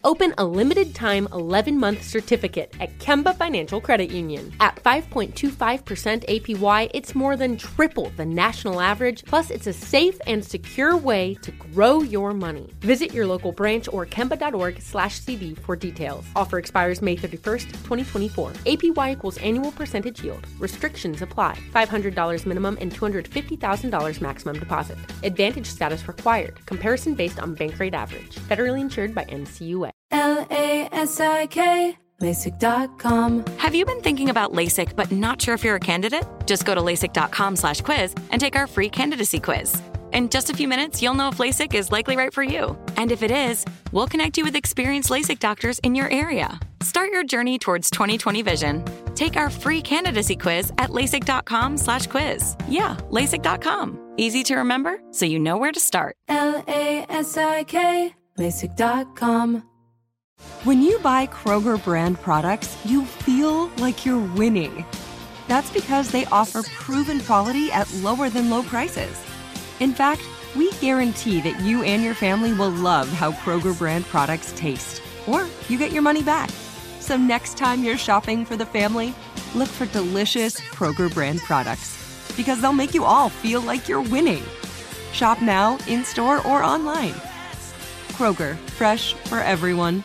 Open a limited-time 11-month certificate at Kemba Financial Credit Union. At 5.25% APY, it's more than triple the national average, plus it's a safe and secure way to grow your money. Visit your local branch or kemba.org/CD for details. Offer expires May 31st, 2024. APY equals annual percentage yield. Restrictions apply. $500 minimum and $250,000 maximum deposit. Advantage status required. Comparison based on bank rate average. Federally insured by NCUA. LASIK, LASIK.com. Have you been thinking about LASIK but not sure if you're a candidate? Just go to LASIK.com/quiz and take our free candidacy quiz. In just a few minutes, you'll know if LASIK is likely right for you. And if it is, we'll connect you with experienced LASIK doctors in your area. Start your journey towards 20/20 vision. Take our free candidacy quiz at LASIK.com/quiz. Yeah, LASIK.com. Easy to remember, so you know where to start. LASIK, LASIK.com. When you buy Kroger brand products, you feel like you're winning. That's because they offer proven quality at lower than low prices. In fact, we guarantee that you and your family will love how Kroger brand products taste, or you get your money back. So next time you're shopping for the family, look for delicious Kroger brand products, because they'll make you all feel like you're winning. Shop now, in-store, or online. Kroger, fresh for everyone.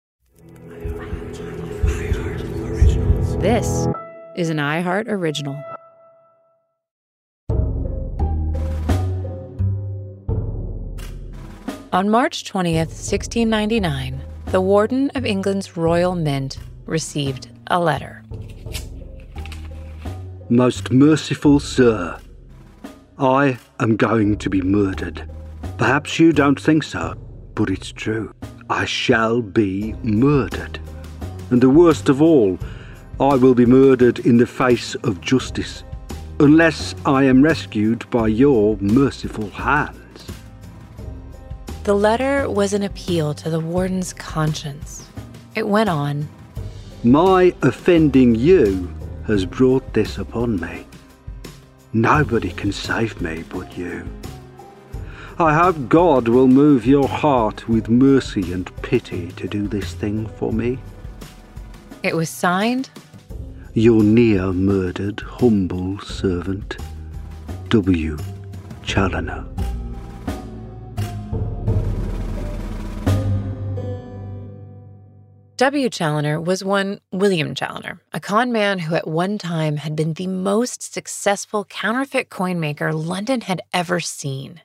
This is an iHeart Original. On March 20th, 1699, the Warden of England's Royal Mint received a letter. Most merciful sir, I am going to be murdered. Perhaps you don't think so, but it's true. I shall be murdered. And the worst of all, I will be murdered in the face of justice, unless I am rescued by your merciful hands. The letter was an appeal to the warden's conscience. It went on. My offending you has brought this upon me. Nobody can save me but you. I hope God will move your heart with mercy and pity to do this thing for me. It was signed, Your near murdered humble servant, W. Challoner. W. Challoner was one William Challoner, a con man who at one time had been the most successful counterfeit coin maker London had ever seen.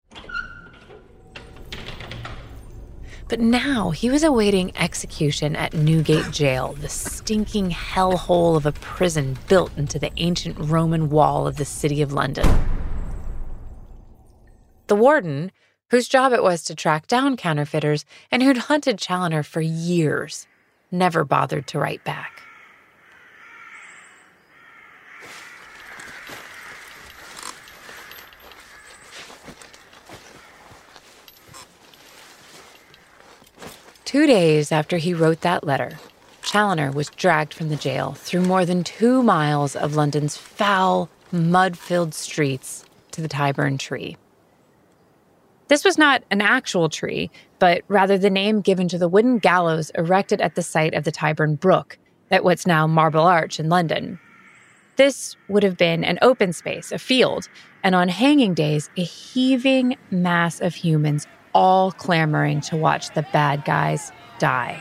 But now he was awaiting execution at Newgate Jail, the stinking hellhole of a prison built into the ancient Roman wall of the city of London. The warden, whose job it was to track down counterfeiters and who'd hunted Challoner for years, never bothered to write back. Two days after he wrote that letter, Challoner was dragged from the jail through more than 2 miles of London's foul, mud-filled streets to the Tyburn Tree. This was not an actual tree, but rather the name given to the wooden gallows erected at the site of the Tyburn Brook, at what's now Marble Arch in London. This would have been an open space, a field, and on hanging days, a heaving mass of humans all clamoring to watch the bad guys die.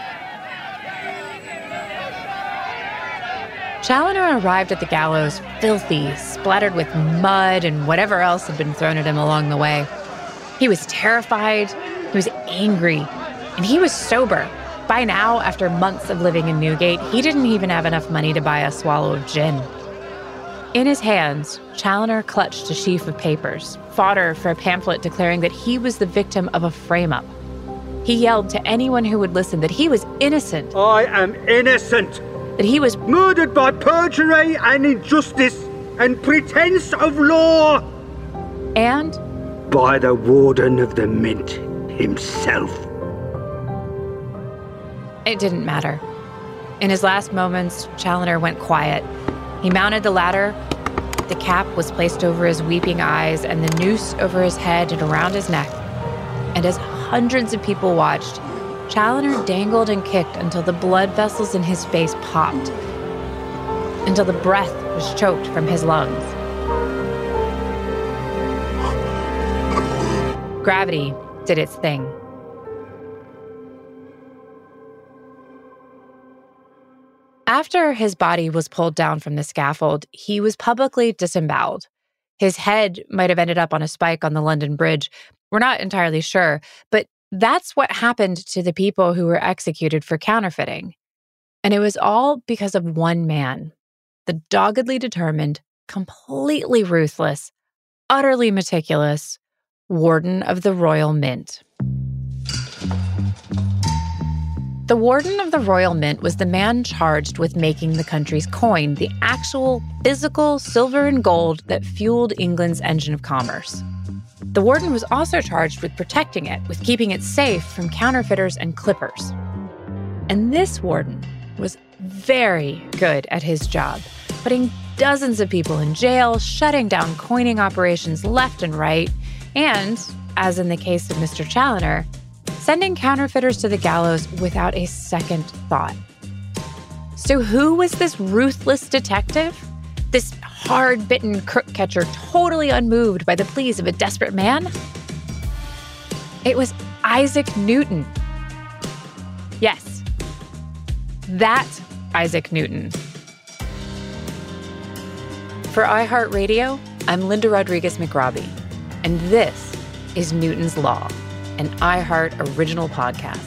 Challoner arrived at the gallows filthy, splattered with mud and whatever else had been thrown at him along the way. He was terrified, he was angry, and he was sober. By now, after months of living in Newgate, he didn't even have enough money to buy a swallow of gin. In his hands, Challoner clutched a sheaf of papers, fodder for a pamphlet declaring that he was the victim of a frame-up. He yelled to anyone who would listen that he was innocent. I am innocent. That he was murdered by perjury and injustice and pretense of law. And by the Warden of the Mint himself. It didn't matter. In his last moments, Challoner went quiet. He mounted the ladder. The cap was placed over his weeping eyes and the noose over his head and around his neck. And as hundreds of people watched, Challoner dangled and kicked until the blood vessels in his face popped, until the breath was choked from his lungs. Gravity did its thing. After his body was pulled down from the scaffold, he was publicly disemboweled. His head might have ended up on a spike on the London Bridge. We're not entirely sure, but that's what happened to the people who were executed for counterfeiting. And it was all because of one man, the doggedly determined, completely ruthless, utterly meticulous Warden of the Royal Mint. The Warden of the Royal Mint was the man charged with making the country's coin, the actual physical silver and gold that fueled England's engine of commerce. The Warden was also charged with protecting it, with keeping it safe from counterfeiters and clippers. And this Warden was very good at his job, putting dozens of people in jail, shutting down coining operations left and right, and, as in the case of Mr. Challoner, sending counterfeiters to the gallows without a second thought. So who was this ruthless detective? This hard-bitten crook catcher totally unmoved by the pleas of a desperate man? It was Isaac Newton. Yes, that Isaac Newton. For iHeartRadio, I'm Linda Rodriguez-McRobbie, and this is Newton's Law, an iHeart original podcast.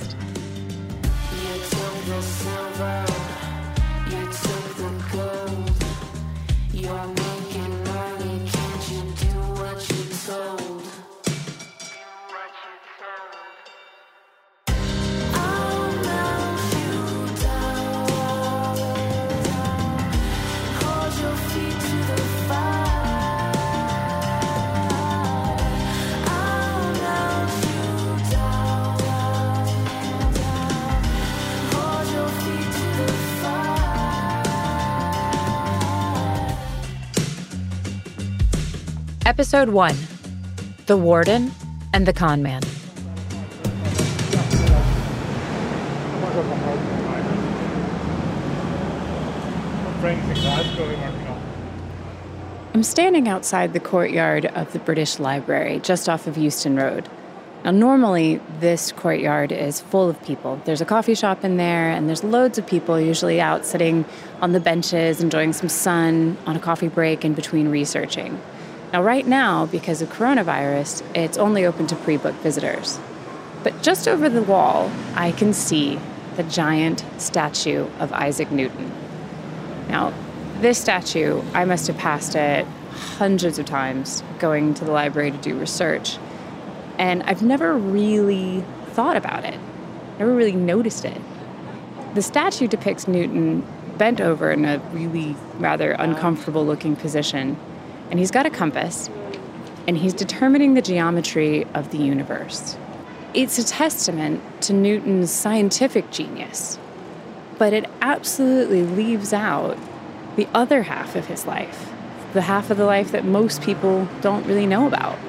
Episode 1, The Warden and the Con Man. I'm standing outside the courtyard of the British Library, just off of Euston Road. Now, normally, this courtyard is full of people. There's a coffee shop in there, and there's loads of people usually out sitting on the benches, enjoying some sun on a coffee break in between researching. Now, right now, because of coronavirus, it's only open to pre-booked visitors. But just over the wall, I can see the giant statue of Isaac Newton. Now, this statue, I must have passed it hundreds of times going to the library to do research. And I've never really thought about it, never really noticed it. The statue depicts Newton bent over in a really rather uncomfortable-looking position. And he's got a compass, and he's determining the geometry of the universe. It's a testament to Newton's scientific genius, but it absolutely leaves out the other half of his life, the half of the life that most people don't really know about.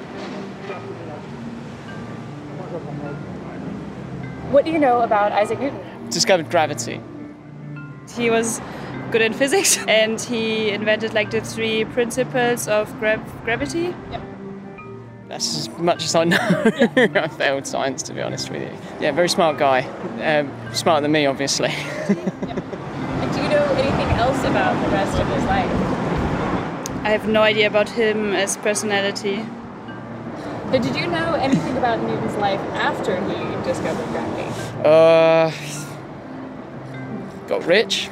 What do you know about Isaac Newton? Discovered gravity. He was good in physics, and he invented like the 3 principles of gravity. Yep. That's as much as I know. I failed science, to be honest with you. Yeah, very smart guy. Smarter than me, obviously. Yep. And do you know anything else about the rest of his life? I have no idea about him as personality. But did you know anything about Newton's life after he discovered gravity? Got rich.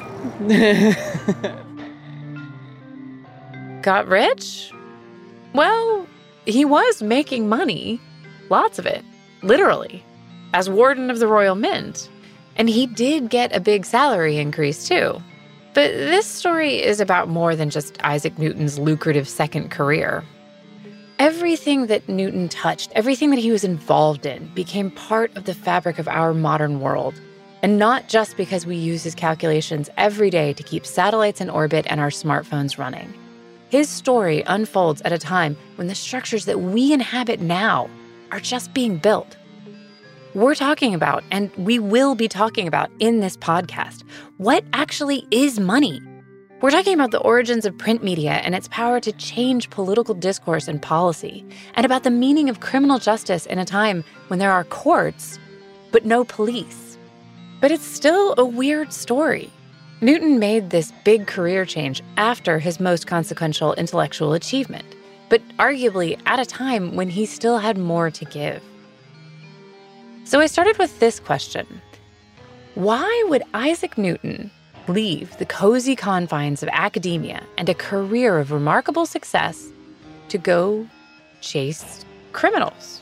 Got rich? Well, he was making money. Lots of it. Literally. As Warden of the Royal Mint. And he did get a big salary increase, too. But this story is about more than just Isaac Newton's lucrative second career. Everything that Newton touched, everything that he was involved in, became part of the fabric of our modern world. And not just because we use his calculations every day to keep satellites in orbit and our smartphones running. His story unfolds at a time when the structures that we inhabit now are just being built. we're talking about, and we will be talking about in this podcast, what actually is money? We're talking about the origins of print media and its power to change political discourse and policy, and about the meaning of criminal justice in a time when there are courts, but no police. But it's still a weird story. Newton made this big career change after his most consequential intellectual achievement, but arguably at a time when he still had more to give. So I started with this question. Why would Isaac Newton leave the cozy confines of academia and a career of remarkable success to go chase criminals?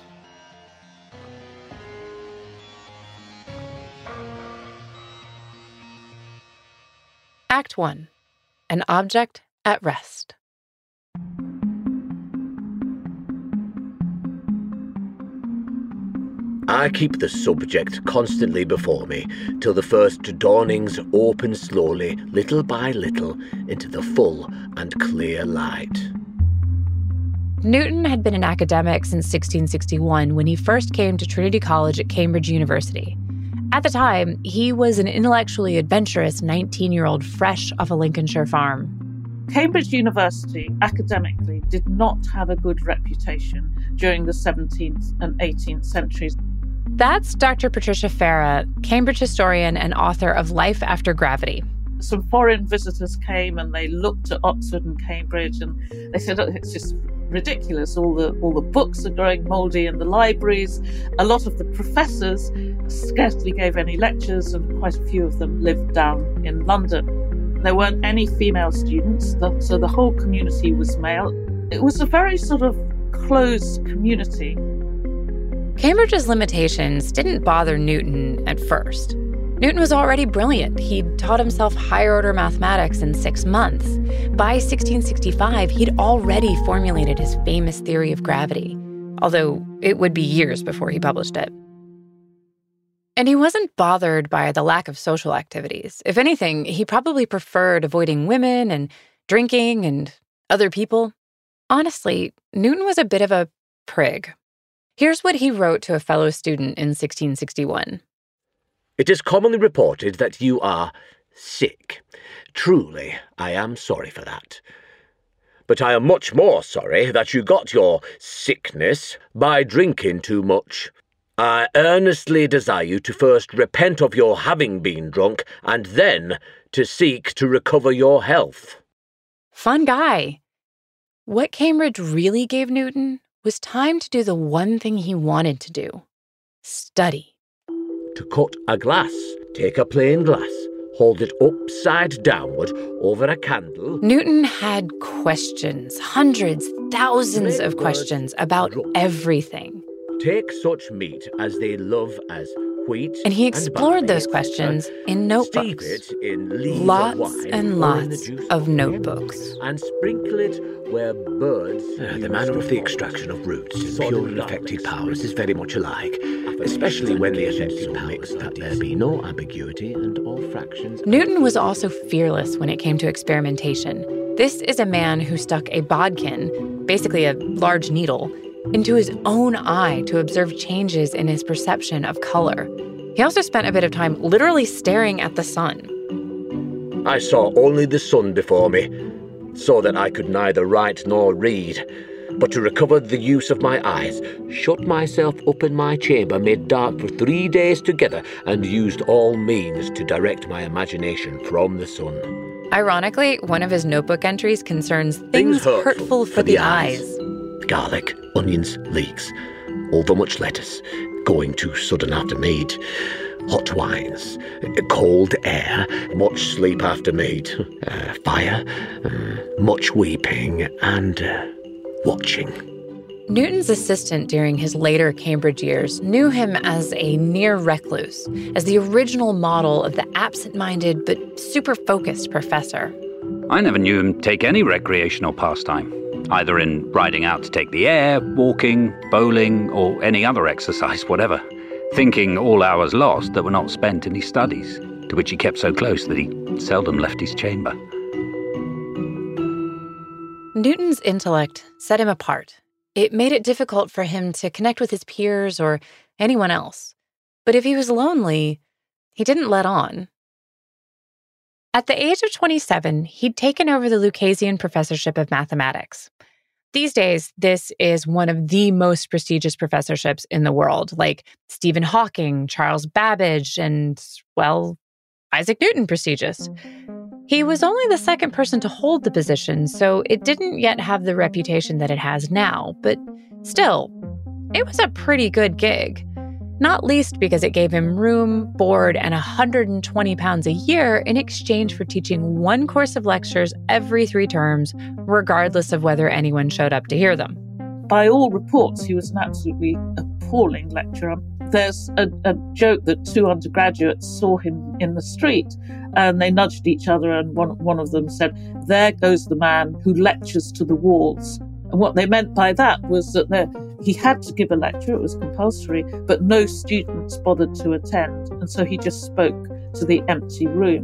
Act 1. An object at rest. I keep the subject constantly before me, till the first dawnings open slowly, little by little, into the full and clear light. Newton had been an academic since 1661 when he first came to Trinity College at Cambridge University. At the time, he was an intellectually adventurous 19-year-old fresh off a Lincolnshire farm. Cambridge University, academically, did not have a good reputation during the 17th and 18th centuries. That's Dr. Patricia Farah, Cambridge historian and author of Life After Gravity. Some foreign visitors came and they looked at Oxford and Cambridge and they said, oh, it's just ridiculous. All the books are growing mouldy in the libraries. A lot of the professors scarcely gave any lectures and quite a few of them lived down in London. There weren't any female students, so the whole community was male. It was a very sort of closed community. Cambridge's limitations didn't bother Newton at first. Newton was already brilliant. He'd taught himself higher-order mathematics in 6 months. By 1665, he'd already formulated his famous theory of gravity, although it would be years before he published it. And he wasn't bothered by the lack of social activities. If anything, he probably preferred avoiding women and drinking and other people. Honestly, Newton was a bit of a prig. Here's what he wrote to a fellow student in 1661. It is commonly reported that you are sick. Truly, I am sorry for that. But I am much more sorry that you got your sickness by drinking too much. I earnestly desire you to first repent of your having been drunk, and then to seek to recover your health. Fun guy. What Cambridge really gave Newton was time to do the one thing he wanted to do: study. To cut a glass, take a plain glass, hold it upside downward over a candle. Newton had questions, hundreds, thousands of questions about everything. Take such meat as they love as wheat, and he explored those questions in notebooks. Lots and lots of notebooks. And sprinkle it where birds... The manner of the extraction of roots and pure and affected powers is very much alike, especially when the affected powers that there be no ambiguity and all fractions... Newton was also fearless when it came to experimentation. This is a man who stuck a bodkin, basically a large needle, into his own eye to observe changes in his perception of color. He also spent a bit of time literally staring at the sun. I saw only the sun before me, so that I could neither write nor read. But to recover the use of my eyes, shut myself up in my chamber mid-dark for 3 days together, and used all means to direct my imagination from the sun. Ironically, one of his notebook entries concerns things hurtful for the eyes. Garlic, onions, leeks, overmuch lettuce, going too sudden after meat, hot wines, cold air, much sleep after meat, fire, much weeping, and watching. Newton's assistant during his later Cambridge years knew him as a near recluse, as the original model of the absent-minded but super-focused professor. I never knew him take any recreational pastime, either in riding out to take the air, walking, bowling, or any other exercise, whatever, thinking all hours lost that were not spent in his studies, to which he kept so close that he seldom left his chamber. Newton's intellect set him apart. It made it difficult for him to connect with his peers or anyone else. But if he was lonely, he didn't let on. At the age of 27, he'd taken over the Lucasian Professorship of Mathematics. These days, this is one of the most prestigious professorships in the world, like Stephen Hawking, Charles Babbage, and, well, Isaac Newton prestigious. He was only the second person to hold the position, so it didn't yet have the reputation that it has now, but still, it was a pretty good gig. Not least because it gave him room, board, and £120 a year in exchange for teaching one course of lectures every 3 terms, regardless of whether anyone showed up to hear them. By all reports, he was an absolutely appalling lecturer. There's a joke that 2 undergraduates saw him in the street and they nudged each other, and one of them said, "There goes the man who lectures to the walls." And what they meant by that was that he had to give a lecture, it was compulsory, but no students bothered to attend, and so he just spoke to the empty room.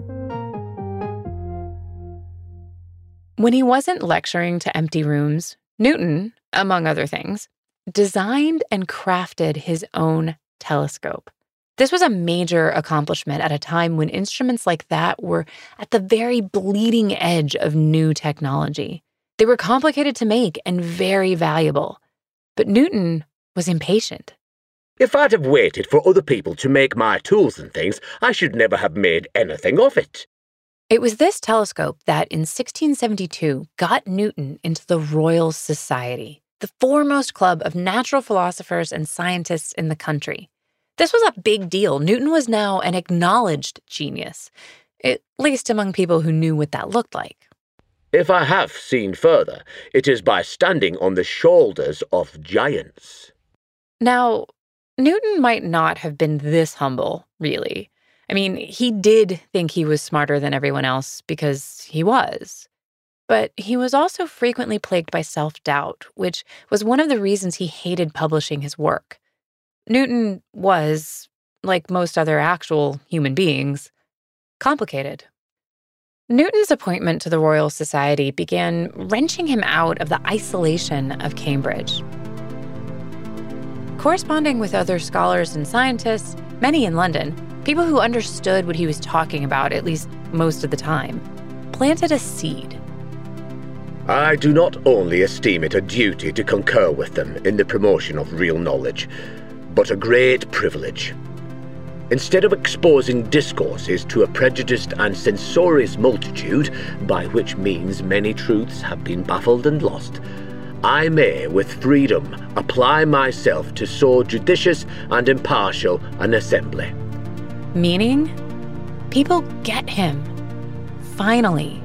When he wasn't lecturing to empty rooms, Newton, among other things, designed and crafted his own telescope. This was a major accomplishment at a time when instruments like that were at the very bleeding edge of new technology. They were complicated to make and very valuable. But Newton was impatient. If I'd have waited for other people to make my tools and things, I should never have made anything of it. It was this telescope that, in 1672, got Newton into the Royal Society, the foremost club of natural philosophers and scientists in the country. This was a big deal. Newton was now an acknowledged genius, at least among people who knew what that looked like. If I have seen further, it is by standing on the shoulders of giants. Now, Newton might not have been this humble, really. I mean, he did think he was smarter than everyone else because he was. But he was also frequently plagued by self-doubt, which was one of the reasons he hated publishing his work. Newton was, like most other actual human beings, complicated. Newton's appointment to the Royal Society began wrenching him out of the isolation of Cambridge. Corresponding with other scholars and scientists, many in London, people who understood what he was talking about, at least most of the time, planted a seed. I do not only esteem it a duty to concur with them in the promotion of real knowledge, but a great privilege. Instead of exposing discourses to a prejudiced and censorious multitude, by which means many truths have been baffled and lost, I may with freedom apply myself to so judicious and impartial an assembly. Meaning, people get him. Finally.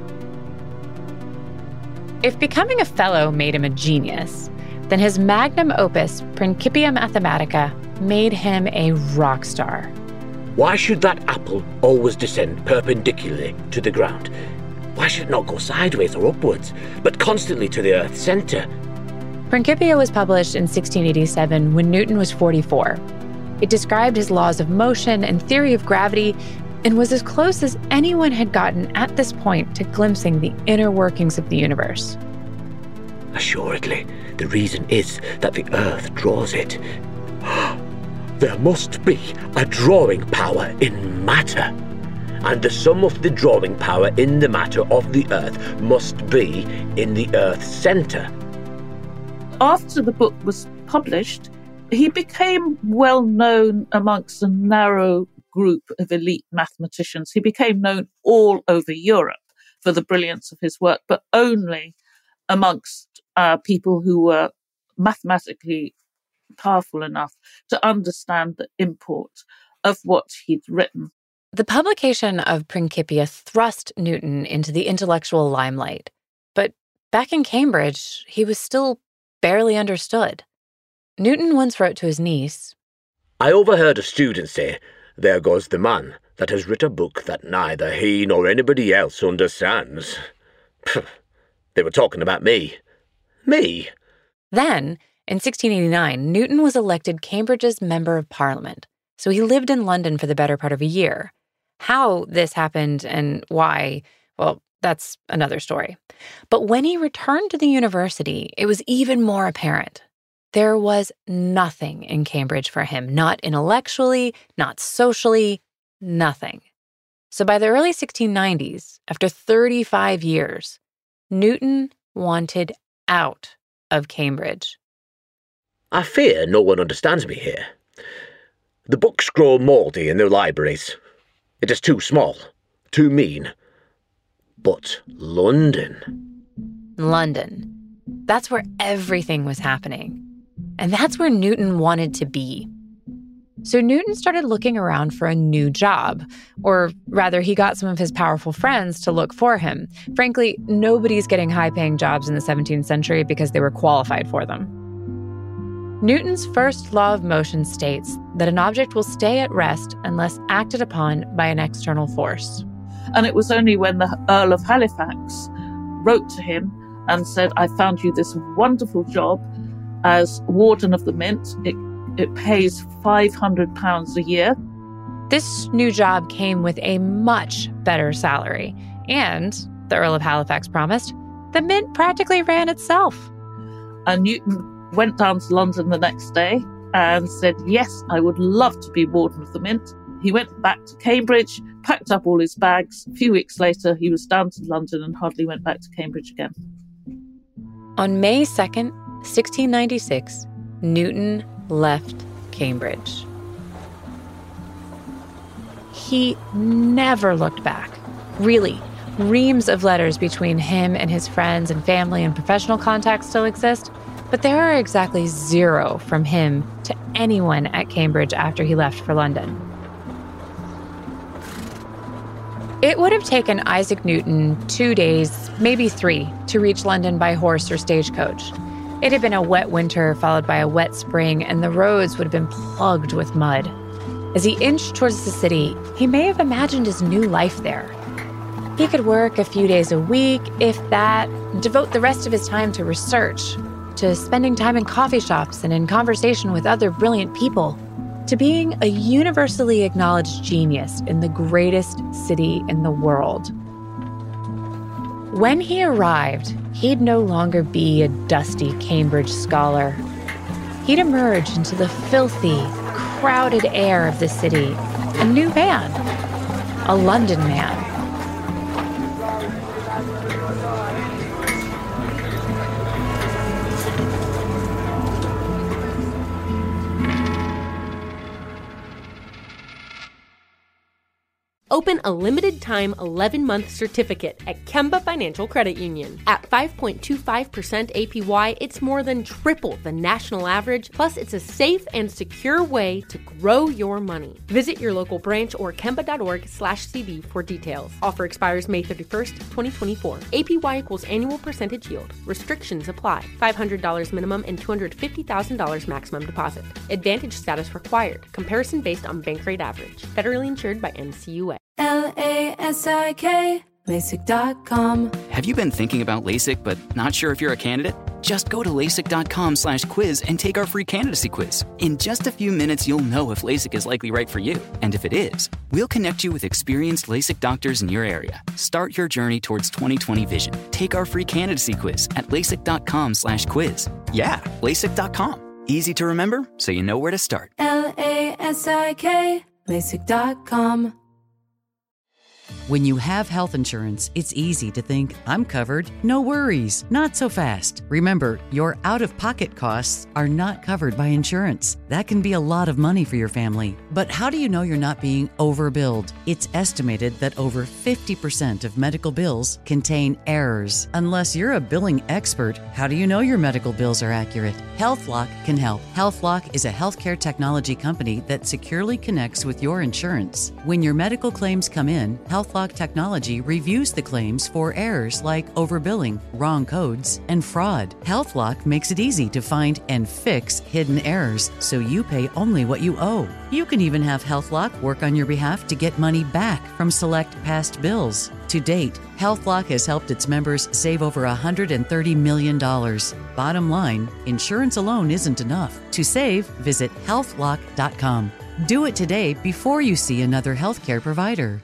If becoming a fellow made him a genius, then his magnum opus, Principia Mathematica, made him a rock star. Why should that apple always descend perpendicularly to the ground? Why should it not go sideways or upwards, but constantly to the Earth's centre? Principia was published in 1687 when Newton was 44. It described his laws of motion and theory of gravity and was as close as anyone had gotten at this point to glimpsing the inner workings of the universe. Assuredly, the reason is that the Earth draws it. There must be a drawing power in matter, and the sum of the drawing power in the matter of the Earth must be in the Earth's centre. After the book was published, he became well known amongst a narrow group of elite mathematicians. He became known all over Europe for the brilliance of his work, but only amongst people who were mathematically powerful enough to understand the import of what he'd written. The publication of Principia thrust Newton into the intellectual limelight. But back in Cambridge, he was still barely understood. Newton once wrote to his niece, I overheard a student say, "There goes the man that has writ a book that neither he nor anybody else understands." They were talking about me. Me? Then, in 1689, Newton was elected Cambridge's Member of Parliament, so he lived in London for the better part of a year. How this happened and why, well, that's another story. But when he returned to the university, it was even more apparent. There was nothing in Cambridge for him, not intellectually, not socially, nothing. So by the early 1690s, after 35 years, Newton wanted out of Cambridge. I fear no one understands me here. The books grow mouldy in the libraries. It is too small, too mean. But London. That's where everything was happening. And that's where Newton wanted to be. So Newton started looking around for a new job. Or rather, he got some of his powerful friends to look for him. Frankly, nobody's getting high-paying jobs in the 17th century because they were qualified for them. Newton's first law of motion states that an object will stay at rest unless acted upon by an external force. And it was only when the Earl of Halifax wrote to him and said, I found you this wonderful job as Warden of the Mint. It pays £500 a year. This new job came with a much better salary. And, the Earl of Halifax promised, the Mint practically ran itself. And Newton went down to London the next day and said, yes, I would love to be Warden of the Mint. He went back to Cambridge, packed up all his bags. A few weeks later, he was down to London and hardly went back to Cambridge again. On May 2nd, 1696, Newton left Cambridge. He never looked back. Really, reams of letters between him and his friends and family and professional contacts still exist, but there are exactly 0 from him to anyone at Cambridge after he left for London. It would have taken Isaac Newton 2 days, maybe 3, to reach London by horse or stagecoach. It had been a wet winter followed by a wet spring, and the roads would have been plugged with mud. As he inched towards the city, he may have imagined his new life there. He could work a few days a week, if that, devote the rest of his time to research, to spending time in coffee shops and in conversation with other brilliant people, to being a universally acknowledged genius in the greatest city in the world. When he arrived, he'd no longer be a dusty Cambridge scholar. He'd emerge into the filthy, crowded air of the city, a new man, a London man. Open a limited-time 11-month certificate at Kemba Financial Credit Union. At 5.25% APY, it's more than triple the national average, plus it's a safe and secure way to grow your money. Visit your local branch or kemba.org/CD for details. Offer expires May 31st, 2024. APY equals annual percentage yield. Restrictions apply. $500 minimum and $250,000 maximum deposit. Advantage status required. Comparison based on bank rate average. Federally insured by NCUA. LASIK, LASIK.com. Have you been thinking about LASIK but not sure if you're a candidate? Just go to LASIK.com/quiz and take our free candidacy quiz. In just a few minutes, you'll know if LASIK is likely right for you. And if it is, we'll connect you with experienced LASIK doctors in your area. Start your journey towards 20/20 vision. Take our free candidacy quiz at LASIK.com/quiz. Yeah, LASIK.com. Easy to remember, so you know where to start. LASIK, LASIK.com. When you have health insurance, it's easy to think, I'm covered, no worries, not so fast. Remember, your out-of-pocket costs are not covered by insurance. That can be a lot of money for your family. But how do you know you're not being overbilled? It's estimated that over 50% of medical bills contain errors. Unless you're a billing expert, how do you know your medical bills are accurate? HealthLock can help. HealthLock is a healthcare technology company that securely connects with your insurance. When your medical claims come in, HealthLock technology reviews the claims for errors like overbilling, wrong codes, and fraud. HealthLock makes it easy to find and fix hidden errors so you pay only what you owe. You can even have HealthLock work on your behalf to get money back from select past bills. To date, HealthLock has helped its members save over $130 million. Bottom line, insurance alone isn't enough. To save, visit healthlock.com. Do it today before you see another healthcare provider.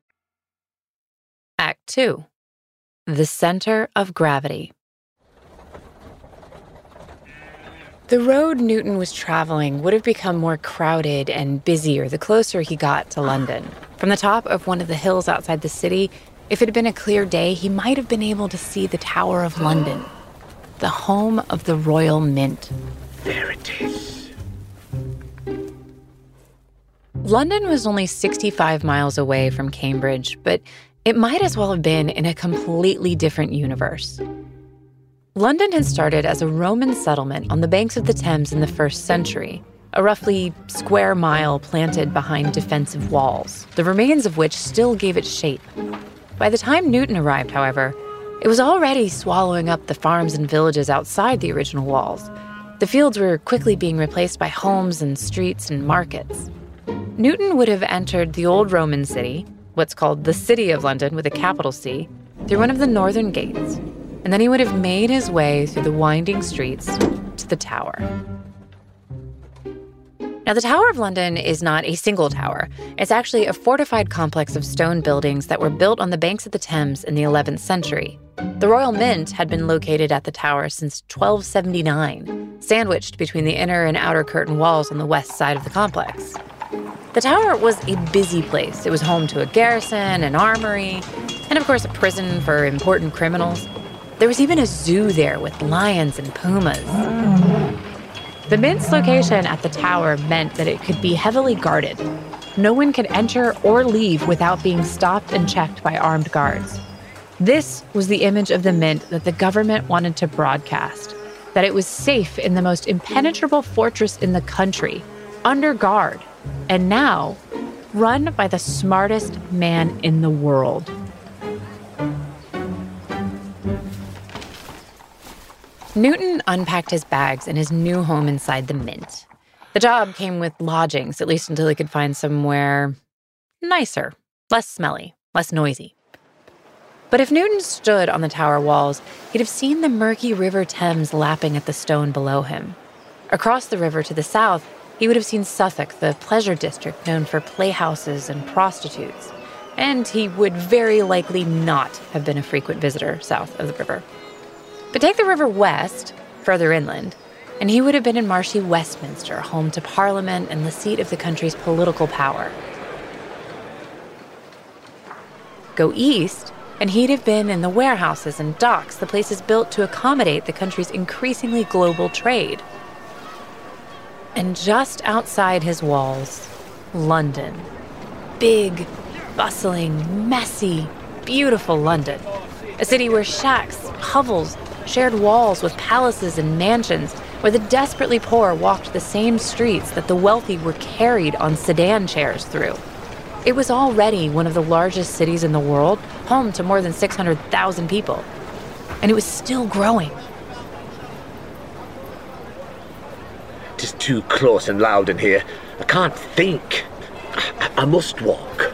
Act 2. The Center of Gravity. The road Newton was traveling would have become more crowded and busier the closer he got to London. From the top of one of the hills outside the city, if it had been a clear day, he might have been able to see the Tower of London, the home of the Royal Mint. There it is. London was only 65 miles away from Cambridge, but it might as well have been in a completely different universe. London had started as a Roman settlement on the banks of the Thames in the 1st century, a roughly square mile planted behind defensive walls, the remains of which still gave it shape. By the time Newton arrived, however, it was already swallowing up the farms and villages outside the original walls. The fields were quickly being replaced by homes and streets and markets. Newton would have entered the old Roman city, what's called the City of London with a capital C, through one of the northern gates, and then he would have made his way through the winding streets to the Tower. Now, the Tower of London is not a single tower. It's actually a fortified complex of stone buildings that were built on the banks of the Thames in the 11th century. The Royal Mint had been located at the tower since 1279, sandwiched between the inner and outer curtain walls on the west side of the complex. The tower was a busy place. It was home to a garrison, an armory, and of course a prison for important criminals. There was even a zoo there with lions and pumas. The Mint's location at the tower meant that it could be heavily guarded. No one could enter or leave without being stopped and checked by armed guards. This was the image of the Mint that the government wanted to broadcast, that it was safe in the most impenetrable fortress in the country, under guard, and now run by the smartest man in the world. Newton unpacked his bags and his new home inside the Mint. The job came with lodgings, at least until he could find somewhere nicer, less smelly, less noisy. But if Newton stood on the tower walls, he'd have seen the murky River Thames lapping at the stone below him. Across the river to the south, he would have seen Suffolk, the pleasure district known for playhouses and prostitutes. And he would very likely not have been a frequent visitor south of the river. But take the river west, further inland, and he would have been in marshy Westminster, home to Parliament and the seat of the country's political power. Go east, and he'd have been in the warehouses and docks, the places built to accommodate the country's increasingly global trade. And just outside his walls, London. Big, bustling, messy, beautiful London. A city where shacks, hovels, shared walls with palaces and mansions, where the desperately poor walked the same streets that the wealthy were carried on sedan chairs through. It was already one of the largest cities in the world, home to more than 600,000 people. And it was still growing. It is too close and loud in here. I can't think. I must walk.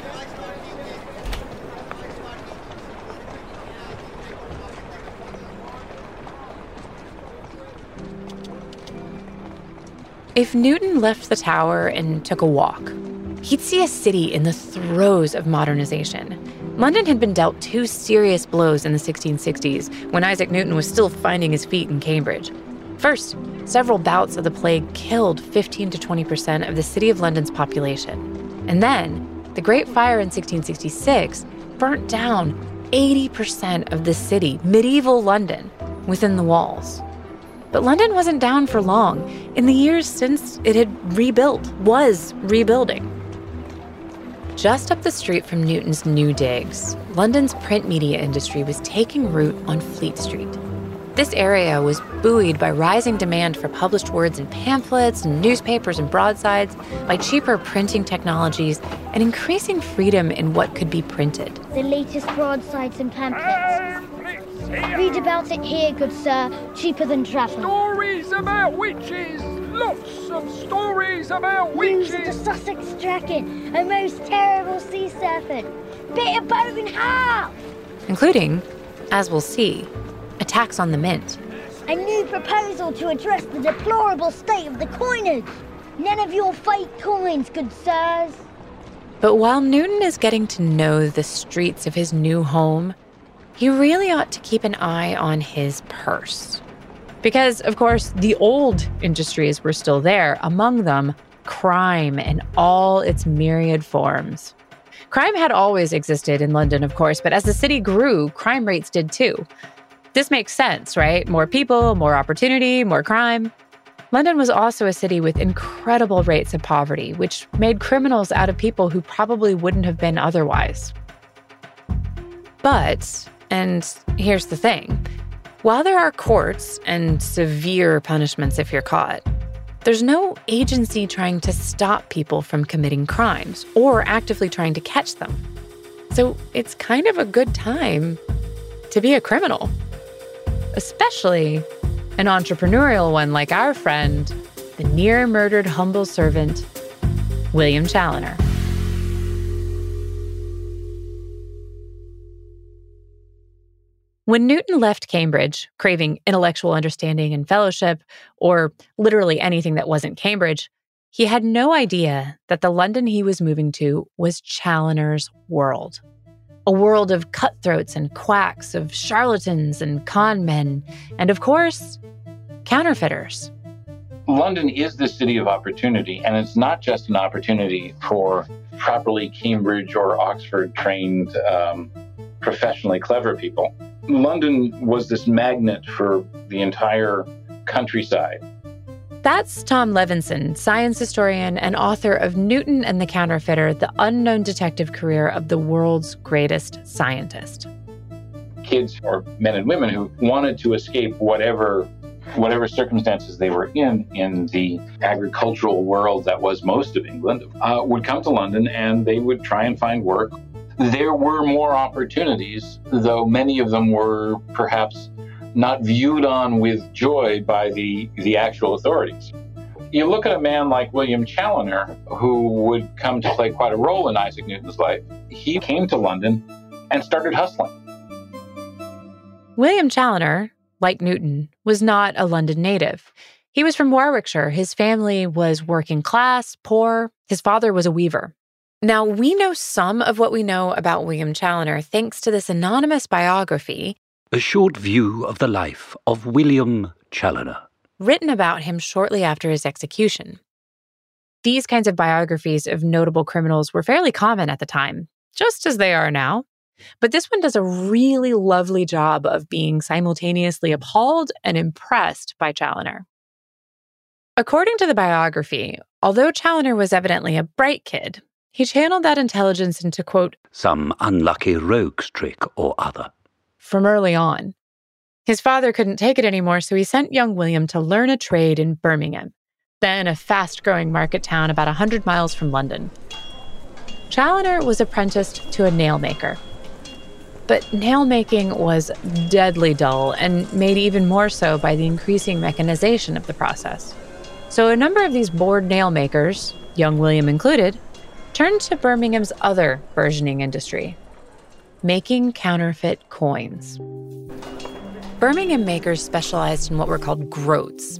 If Newton left the tower and took a walk, he'd see a city in the throes of modernization. London had been dealt two serious blows in the 1660s when Isaac Newton was still finding his feet in Cambridge. First, several bouts of the plague killed 15 to 20% of the City of London's population. And then, the Great Fire in 1666 burnt down 80% of the city, medieval London, within the walls. But London wasn't down for long. In the years since it had was rebuilding. Just up the street from Newton's new digs, London's print media industry was taking root on Fleet Street. This area was buoyed by rising demand for published words in pamphlets and newspapers and broadsides, by cheaper printing technologies, and increasing freedom in what could be printed. The latest broadsides and pamphlets. Read about it here, good sir. Cheaper than travel. Stories about witches! Lots of stories about witches! News of the Sussex Dragon, a most terrible sea serpent. Bit a bone in half! Including, as we'll see, attacks on the Mint. A new proposal to address the deplorable state of the coinage. None of your fake coins, good sirs. But while Newton is getting to know the streets of his new home, he really ought to keep an eye on his purse. Because, of course, the old industries were still there, among them crime in all its myriad forms. Crime had always existed in London, of course, but as the city grew, crime rates did too. This makes sense, right? More people, more opportunity, more crime. London was also a city with incredible rates of poverty, which made criminals out of people who probably wouldn't have been otherwise. But, and here's the thing, while there are courts and severe punishments if you're caught, there's no agency trying to stop people from committing crimes or actively trying to catch them. So it's kind of a good time to be a criminal, especially an entrepreneurial one like our friend, the near-murdered humble servant, William Chaloner. When Newton left Cambridge, craving intellectual understanding and fellowship, or literally anything that wasn't Cambridge, he had no idea that the London he was moving to was Chaloner's world. A world of cutthroats and quacks, of charlatans and con men, and of course, counterfeiters. London is the city of opportunity, and it's not just an opportunity for properly Cambridge or Oxford-trained, professionally clever people. London was this magnet for the entire countryside. That's Tom Levinson, science historian and author of Newton and the Counterfeiter, the unknown detective career of the world's greatest scientist. Kids or men and women who wanted to escape whatever circumstances they were in the agricultural world that was most of England, would come to London and they would try and find work. There were more opportunities, though many of them were perhaps not viewed on with joy by the actual authorities. You look at a man like William Chaloner, who would come to play quite a role in Isaac Newton's life. He came to London and started hustling. William Chaloner, like Newton, was not a London native. He was from Warwickshire. His family was working class, poor. His father was a weaver. Now, we know some of what we know about William Chaloner thanks to this anonymous biography, A Short View of the Life of William Chaloner, written about him shortly after his execution. These kinds of biographies of notable criminals were fairly common at the time, just as they are now. But this one does a really lovely job of being simultaneously appalled and impressed by Chaloner. According to the biography, although Chaloner was evidently a bright kid, he channeled that intelligence into, quote, some unlucky rogue's trick or other. From early on. His father couldn't take it anymore, so he sent young William to learn a trade in Birmingham, then a fast-growing market town about 100 miles from London. Chaloner was apprenticed to a nail-maker. But nail-making was deadly dull and made even more so by the increasing mechanization of the process. So a number of these bored nail-makers, young William included, turned to Birmingham's other burgeoning industry, making counterfeit coins. Birmingham makers specialized in what were called groats,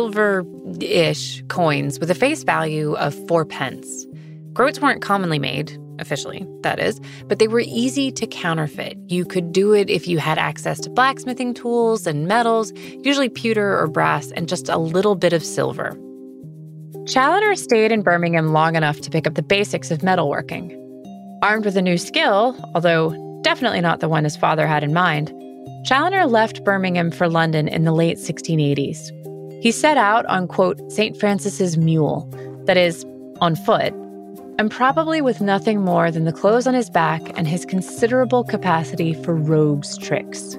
silver-ish coins with a face value of 4 pence. Groats weren't commonly made, officially, that is, but they were easy to counterfeit. You could do it if you had access to blacksmithing tools and metals, usually pewter or brass, and just a little bit of silver. Chaloner stayed in Birmingham long enough to pick up the basics of metalworking. Armed with a new skill, although definitely not the one his father had in mind, Chaloner left Birmingham for London in the late 1680s. He set out on, quote, St. Francis's mule, that is, on foot, and probably with nothing more than the clothes on his back and his considerable capacity for rogue's tricks.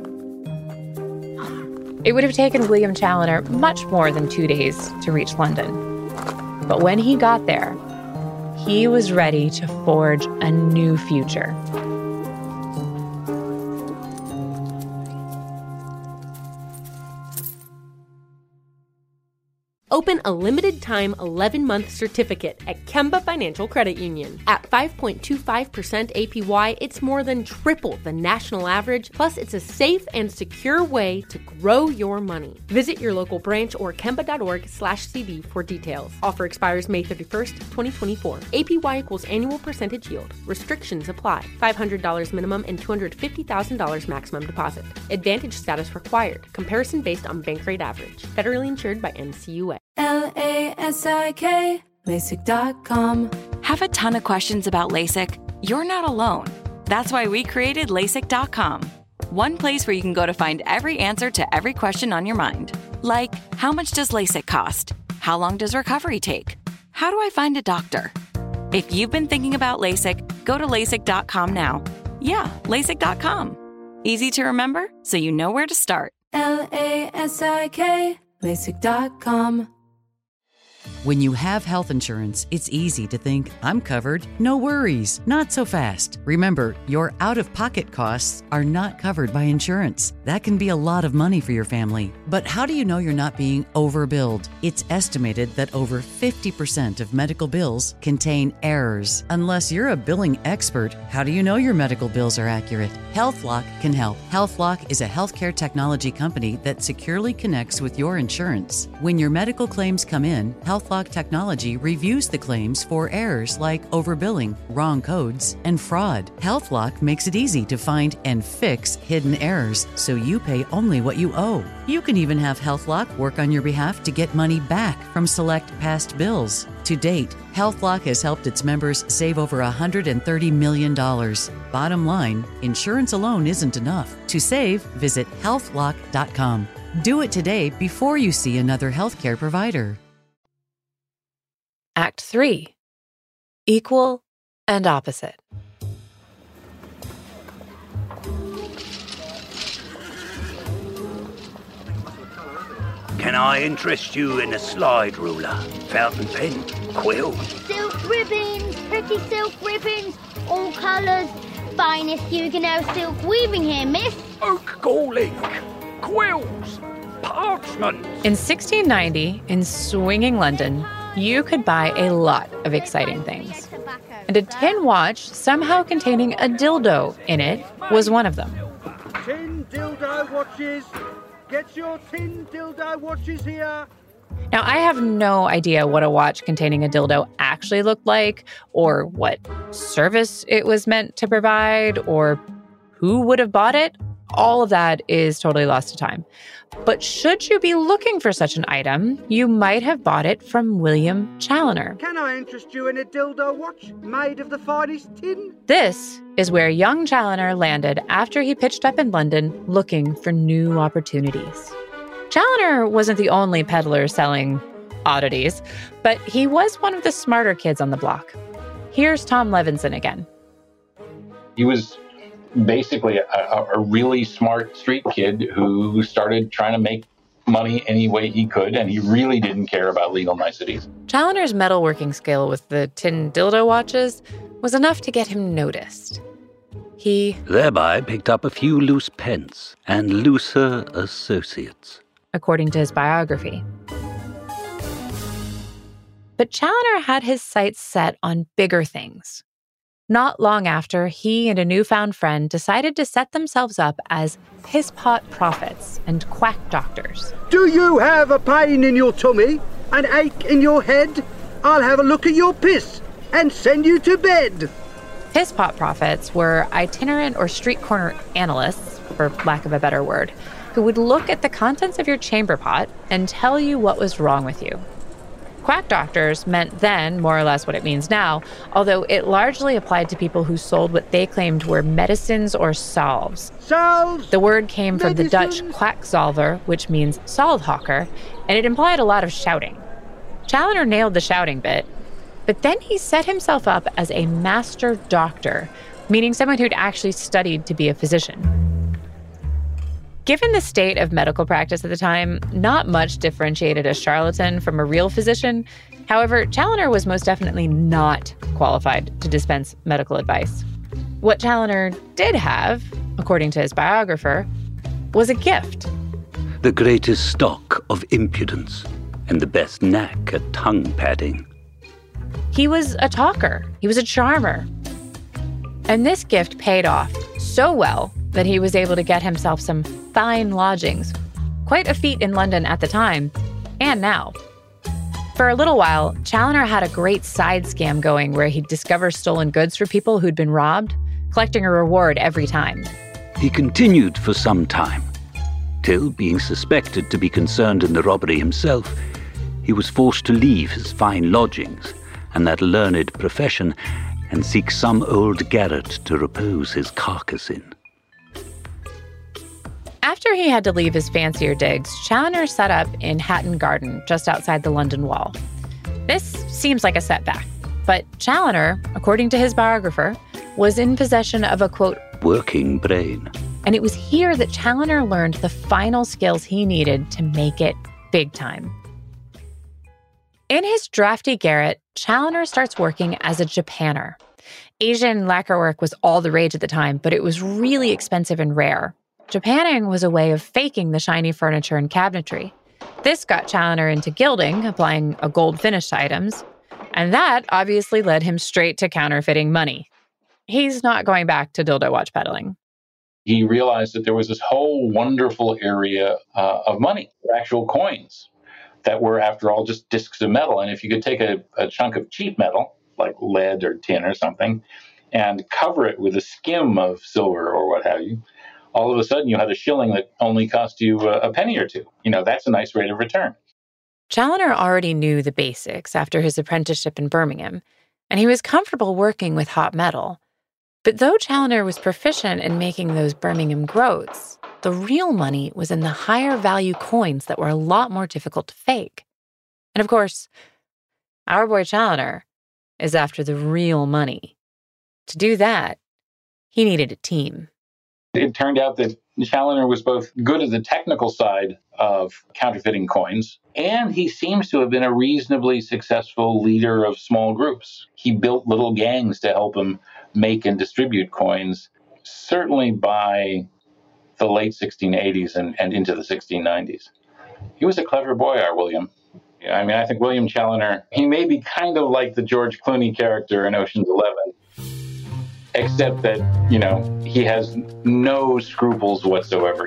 It would have taken William Chaloner much more than 2 days to reach London. But when he got there, he was ready to forge a new future. Open a limited-time 11-month certificate at Kemba Financial Credit Union. At 5.25% APY, it's more than triple the national average, plus it's a safe and secure way to grow your money. Visit your local branch or kemba.org/cb for details. Offer expires May 31st, 2024. APY equals annual percentage yield. Restrictions apply. $500 minimum and $250,000 maximum deposit. Advantage status required. Comparison based on bank rate average. Federally insured by NCUA. LASIK, LASIK.com. Have a ton of questions about LASIK? You're not alone. That's why we created LASIK.com. One place where you can go to find every answer to every question on your mind. Like, how much does LASIK cost? How long does recovery take? How do I find a doctor? If you've been thinking about LASIK, go to LASIK.com now. Yeah, LASIK.com. Easy to remember, so you know where to start. LASIK, LASIK.com. When you have health insurance, it's easy to think, I'm covered, no worries. Not so fast. Remember, your out-of-pocket costs are not covered by insurance. That can be a lot of money for your family. But how do you know you're not being overbilled? It's estimated that over 50% of medical bills contain errors. Unless you're a billing expert, how do you know your medical bills are accurate? HealthLock can help. HealthLock is a healthcare technology company that securely connects with your insurance. When your medical claims come in, HealthLock technology reviews the claims for errors like overbilling, wrong codes, and fraud. HealthLock makes it easy to find and fix hidden errors so you pay only what you owe. You can even have HealthLock work on your behalf to get money back from select past bills. To date, HealthLock has helped its members save over $130 million. Bottom line, insurance alone isn't enough. To save, visit healthlock.com. Do it today before you see another healthcare provider. Act 3. Equal and opposite. Can I interest you in a slide ruler, fountain pen, quill? Silk ribbons, pretty silk ribbons, all colours. Finest Huguenot silk weaving here, miss. Oak galling, quills, parchment. In 1690, in swinging London, you could buy a lot of exciting things. And a tin watch somehow containing a dildo in it was one of them. Tin dildo watches. Get your tin dildo watches here. Now, I have no idea what a watch containing a dildo actually looked like, or what service it was meant to provide, or who would have bought it. All of that is totally lost to time. But should you be looking for such an item, you might have bought it from William Challoner. Can I interest you in a dildo watch made of the finest tin? This is where young Challoner landed after he pitched up in London looking for new opportunities. Challoner wasn't the only peddler selling oddities, but he was one of the smarter kids on the block. Here's Tom Levinson again. He was basically a really smart street kid who started trying to make money any way he could, and he really didn't care about legal niceties. Challoner's metalworking skill with the tin dildo watches was enough to get him noticed. He thereby picked up a few loose pence and looser associates, according to his biography. But Challoner had his sights set on bigger things. Not long after, he and a newfound friend decided to set themselves up as pisspot prophets and quack doctors. Do you have a pain in your tummy? An ache in your head? I'll have a look at your piss and send you to bed. Pisspot prophets were itinerant or street corner analysts, for lack of a better word, who would look at the contents of your chamber pot and tell you what was wrong with you. Quack doctors meant then more or less what it means now, although it largely applied to people who sold what they claimed were medicines or salves. Salves! The word came from the Dutch kwakzalver, which means salve-hawker, and it implied a lot of shouting. Challoner nailed the shouting bit, but then he set himself up as a master doctor, meaning someone who'd actually studied to be a physician. Given the state of medical practice at the time, not much differentiated a charlatan from a real physician. However, Challoner was most definitely not qualified to dispense medical advice. What Challoner did have, according to his biographer, was a gift. The greatest stock of impudence. and the best knack at tongue padding. He was a talker. He was a charmer. And this gift paid off so well that he was able to get himself some fine lodgings. Quite a feat in London at the time, and now. For a little while, Challoner had a great side scam going where he'd discover stolen goods for people who'd been robbed, collecting a reward every time. He continued for some time, till, being suspected to be concerned in the robbery himself, he was forced to leave his fine lodgings and that learned profession and seek some old garret to repose his carcass in. After he had to leave his fancier digs, Challoner set up in Hatton Garden, just outside the London Wall. This seems like a setback, but Challoner, according to his biographer, was in possession of a, quote, working brain. And it was here that Challoner learned the final skills he needed to make it big time. In his drafty garret, Challoner starts working as a japanner. Asian lacquerwork was all the rage at the time, but it was really expensive and rare. Japanning was a way of faking the shiny furniture and cabinetry. This got Challoner into gilding, applying a gold finish to items, and that obviously led him straight to counterfeiting money. He's not going back to dildo watch peddling. He realized that there was this whole wonderful area of money, actual coins, that were, after all, just discs of metal. And if you could take a chunk of cheap metal, like lead or tin or something, and cover it with a skim of silver or what have you, all of a sudden you had a shilling that only cost you a penny or two. You know, that's a nice rate of return. Challoner already knew the basics after his apprenticeship in Birmingham, and he was comfortable working with hot metal. But though Challoner was proficient in making those Birmingham groats, the real money was in the higher value coins that were a lot more difficult to fake. And of course, our boy Challoner is after the real money. To do that, he needed a team. It turned out that Challoner was both good at the technical side of counterfeiting coins, and he seems to have been a reasonably successful leader of small groups. He built little gangs to help him make and distribute coins, certainly by the late 1680s and into the 1690s. He was a clever boy, our William. I mean, I think William Challoner, he may be kind of like the George Clooney character in Ocean's 11, except that, you know, he has no scruples whatsoever.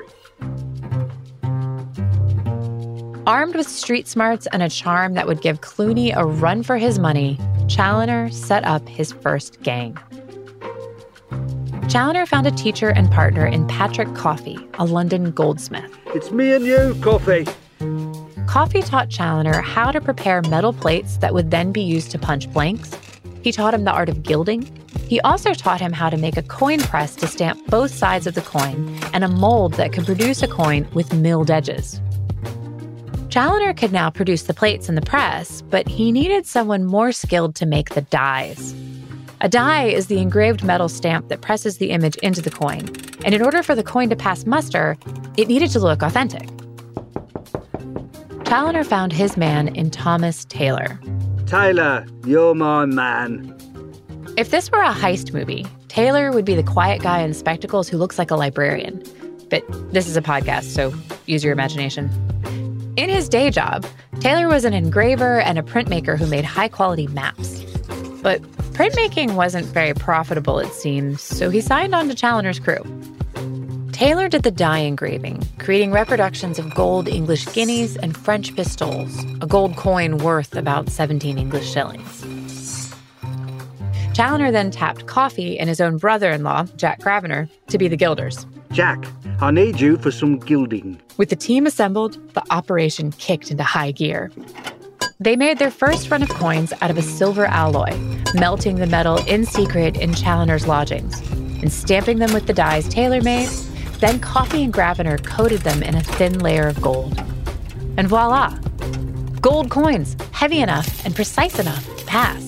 Armed with street smarts and a charm that would give Clooney a run for his money, Challoner set up his first gang. Challoner found a teacher and partner in Patrick Coffey, a London goldsmith. It's me and you, Coffey. Coffey taught Challoner how to prepare metal plates that would then be used to punch blanks. He taught him the art of gilding. He also taught him how to make a coin press to stamp both sides of the coin and a mold that could produce a coin with milled edges. Challoner could now produce the plates in the press, but he needed someone more skilled to make the dies. A die is the engraved metal stamp that presses the image into the coin, and in order for the coin to pass muster, it needed to look authentic. Challoner found his man in Thomas Taylor. Taylor, you're my man. If this were a heist movie, Taylor would be the quiet guy in spectacles who looks like a librarian. But this is a podcast, so use your imagination. In his day job, Taylor was an engraver and a printmaker who made high-quality maps. But printmaking wasn't very profitable, it seems, so he signed on to Challoner's crew. Taylor did the die engraving, creating reproductions of gold English guineas and French pistoles, a gold coin worth about 17 English shillings. Challoner then tapped Coffey and his own brother-in-law, Jack Cravener, to be the gilders. Jack, I need you for some gilding. With the team assembled, the operation kicked into high gear. They made their first run of coins out of a silver alloy, melting the metal in secret in Challoner's lodgings, and stamping them with the dies Taylor made. Then Coffey and Cravener coated them in a thin layer of gold. And voila! Gold coins, heavy enough and precise enough to pass.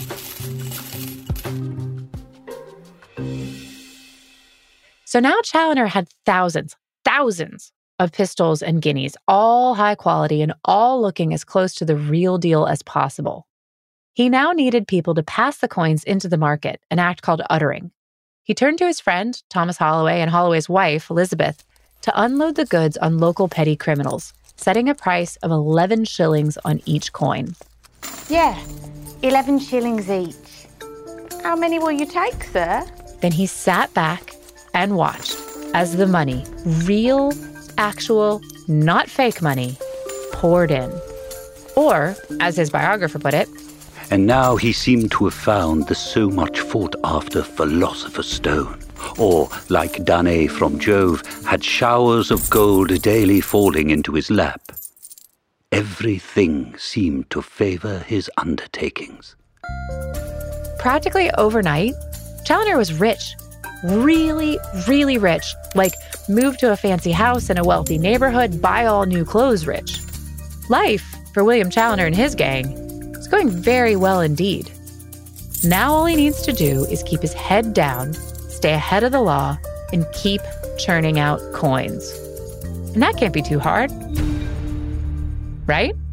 So now Challoner had thousands of pistols and guineas, all high quality and all looking as close to the real deal as possible. He now needed people to pass the coins into the market, an act called uttering. He turned to his friend, Thomas Holloway, and Holloway's wife, Elizabeth, to unload the goods on local petty criminals, setting a price of 11 shillings on each coin. Yeah, 11 shillings each. How many will you take, sir? Then he sat back and watched as the money, real, actual, not fake money, poured in. Or, as his biographer put it, and now he seemed to have found the so much sought-after Philosopher's Stone, or, like Danae from Jove, had showers of gold daily falling into his lap. Everything seemed to favour his undertakings. Practically overnight, Challoner was rich. Really, really rich. Like, move to a fancy house in a wealthy neighborhood, buy all new clothes rich. Life, for William Challoner and his gang, is going very well indeed. Now all he needs to do is keep his head down, stay ahead of the law, and keep churning out coins. And that can't be too hard. Right?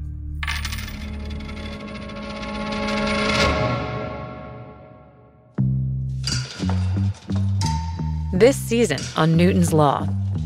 This season on Newton's Law.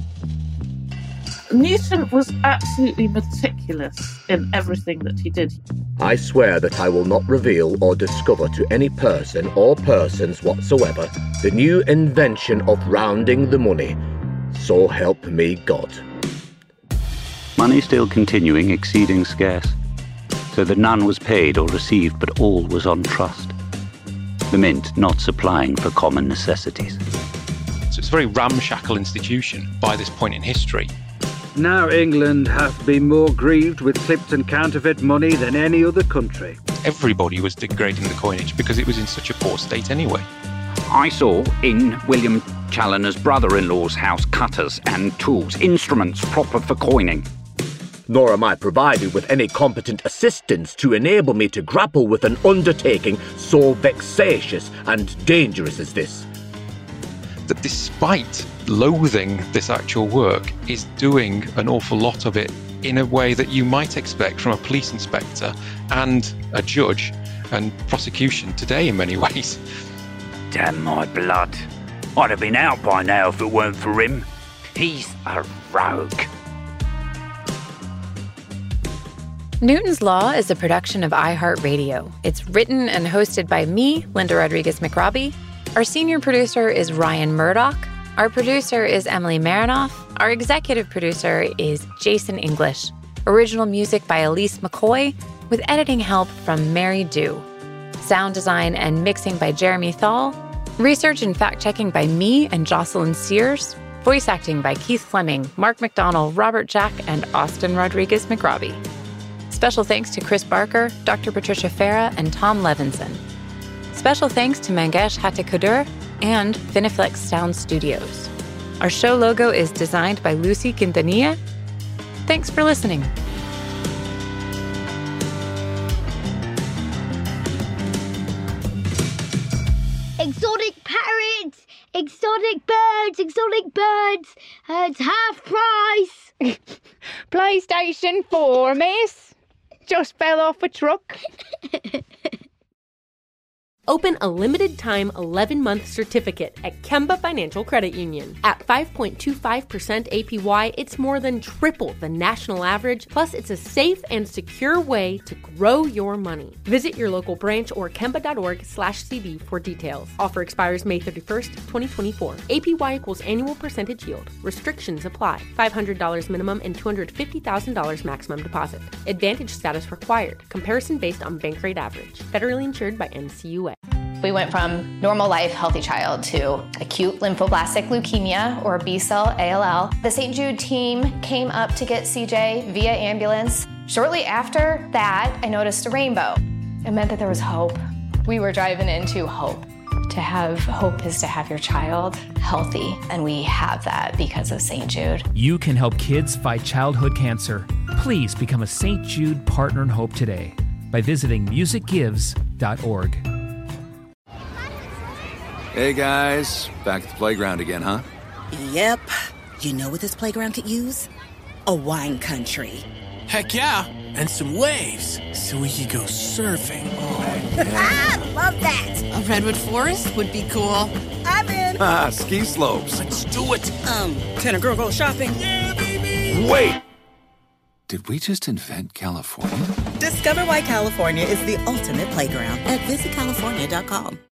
Newton was absolutely meticulous in everything that he did. I swear that I will not reveal or discover to any person or persons whatsoever the new invention of rounding the money. So help me God. Money still continuing, exceeding scarce, so that none was paid or received, but all was on trust. The mint not supplying for common necessities. So it's a very ramshackle institution by this point in history. Now England hath been more grieved with clipped and counterfeit money than any other country. Everybody was degrading the coinage because it was in such a poor state anyway. I saw in William Challoner's brother-in-law's house cutters and tools, instruments proper for coining. Nor am I provided with any competent assistance to enable me to grapple with an undertaking so vexatious and dangerous as this. That despite loathing this actual work, is doing an awful lot of it in a way that you might expect from a police inspector and a judge and prosecution today in many ways. Damn my blood. I'd have been out by now if it weren't for him. He's a rogue. Newton's Law is a production of iHeartRadio. It's written and hosted by me, Linda Rodriguez-McRobbie. Our senior producer is Ryan Murdoch. Our producer is Emily Marinoff. Our executive producer is Jason English. Original music by Elise McCoy, with editing help from Mary Dew. Sound design and mixing by Jeremy Thal. Research and fact-checking by me and Jocelyn Sears. Voice acting by Keith Fleming, Mark McDonnell, Robert Jack, and Austin Rodriguez-McRobbie. Special thanks to Chris Barker, Dr. Patricia Farah, and Tom Levinson. Special thanks to Mangesh Hattikudur and Finiflex Sound Studios. Our show logo is designed by Lucy Quintanilla. Thanks for listening. Exotic parrots! Exotic birds! Exotic birds! It's half price! PlayStation 4, miss. Just fell off a truck. Open a limited-time 11-month certificate at Kemba Financial Credit Union. At 5.25% APY, it's more than triple the national average, plus it's a safe and secure way to grow your money. Visit your local branch or kemba.org/cd for details. Offer expires May 31st, 2024. APY equals annual percentage yield. Restrictions apply. $500 minimum and $250,000 maximum deposit. Advantage status required. Comparison based on bank rate average. Federally insured by NCUA. We went from normal life, healthy child to acute lymphoblastic leukemia or B-cell ALL. The St. Jude team came up to get CJ via ambulance. Shortly after that, I noticed a rainbow. It meant that there was hope. We were driving into hope. To have hope is to have your child healthy, and we have that because of St. Jude. You can help kids fight childhood cancer. Please become a St. Jude Partner in Hope today by visiting musicgives.org. Hey guys, back at the playground again, huh? Yep. You know what this playground could use? A wine country. Heck yeah, and some waves, so we could go surfing. Love that. A redwood forest would be cool. I'm in. Ski slopes. Let's do it. Can a girl go shopping? Yeah, baby. Wait! Did we just invent California? Discover why California is the ultimate playground at visitcalifornia.com.